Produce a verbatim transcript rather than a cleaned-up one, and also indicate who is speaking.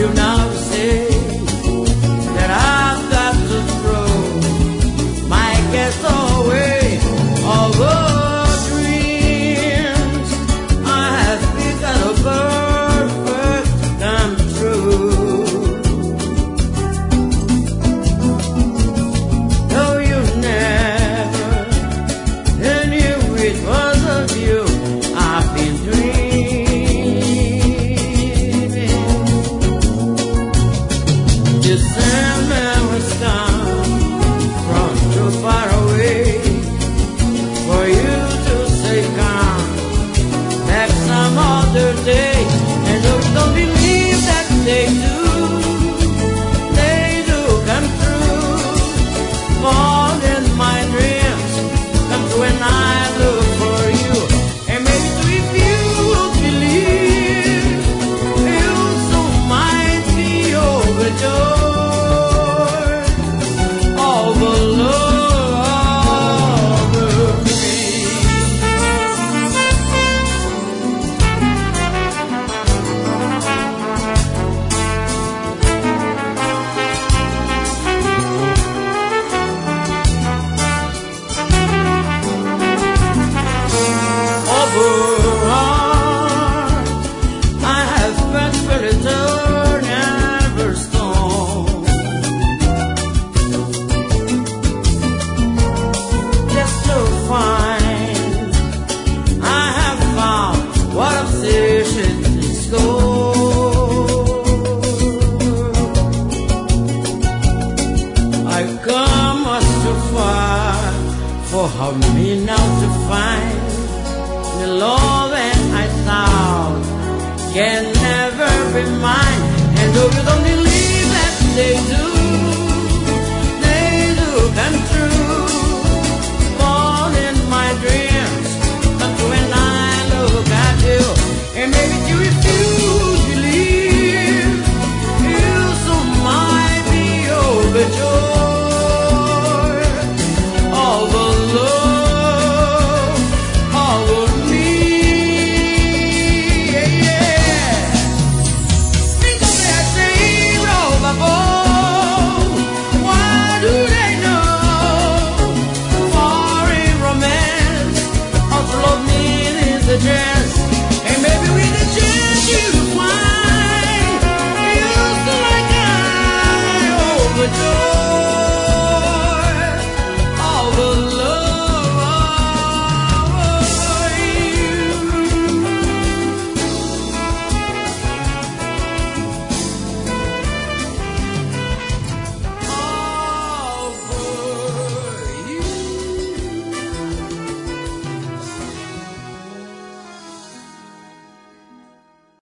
Speaker 1: you now say that I've got to throw my guess away? Although dreams I have become a perfect come true. Though you never knew it was of you I've been dreaming. December has come from too far away for you to say come back some other day. And though you don't believe that they do, they do come true. More than my dreams come true when I look for you. And maybe if you believe, you so might be overjoyed of a love of me. Overheart, I have felt for return ever stone. Just to find I have found what obsession is gold. I've come much too far for how me now to find the love that I thought can never be mine. And though you don't believe that they do,